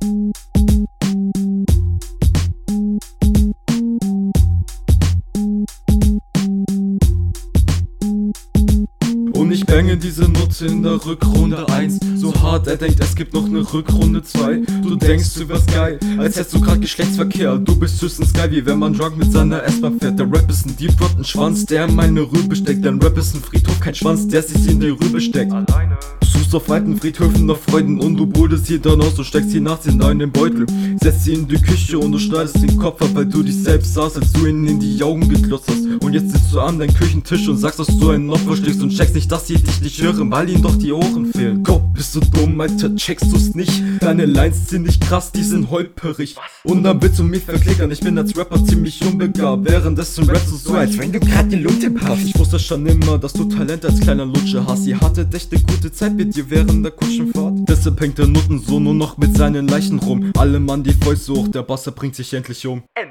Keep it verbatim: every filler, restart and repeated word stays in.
Und ich bange diese Nutte in der Rückrunde eins so hart, er denkt, es gibt noch eine Rückrunde zwei. Du denkst, du wärst geil, als hättest du grad Geschlechtsverkehr. Du bist höchstens geil, wie wenn man drunk mit seiner S-Bahn fährt. Der Rap ist ein Deep Throat, ein Schwanz, der in meine Rübe steckt. Dein Rap ist ein Friedhof, kein Schwanz, der sich in die Rübe steckt. Alleine. Du suchst auf alten Friedhöfen nach Freuden und du buldest sie dann aus. Du steckst sie nachts in deinen Beutel, setzt sie in die Küche und du schneidest den Kopf ab, weil du dich selbst sahst, als du ihnen in die Augen geglotzt hast. Und jetzt sitzt du an deinem Küchentisch und sagst, dass du ein Opfer schlägst und checkst nicht, dass sie dich nicht hören, weil ihnen doch die Ohren fehlen. Gott, bist du dumm, Alter, checkst du's nicht? Deine Lines sind nicht krass, die sind holperig. Und dann willst du mich verklickern, ich bin als Rapper ziemlich unbegabt. Währenddessen rappst du so, als wenn du grad die Lunte passt. Ich wusste schon immer, dass du Talent als kleiner Lutscher hast. Ihr hattet echt eine gute Zeit mit dir während der Kutschenfahrt. Deshalb hängt der Nuttensohn nur noch mit seinen Leichen rum. Alle Mann die Fäuste hoch, der Basser bringt sich endlich um.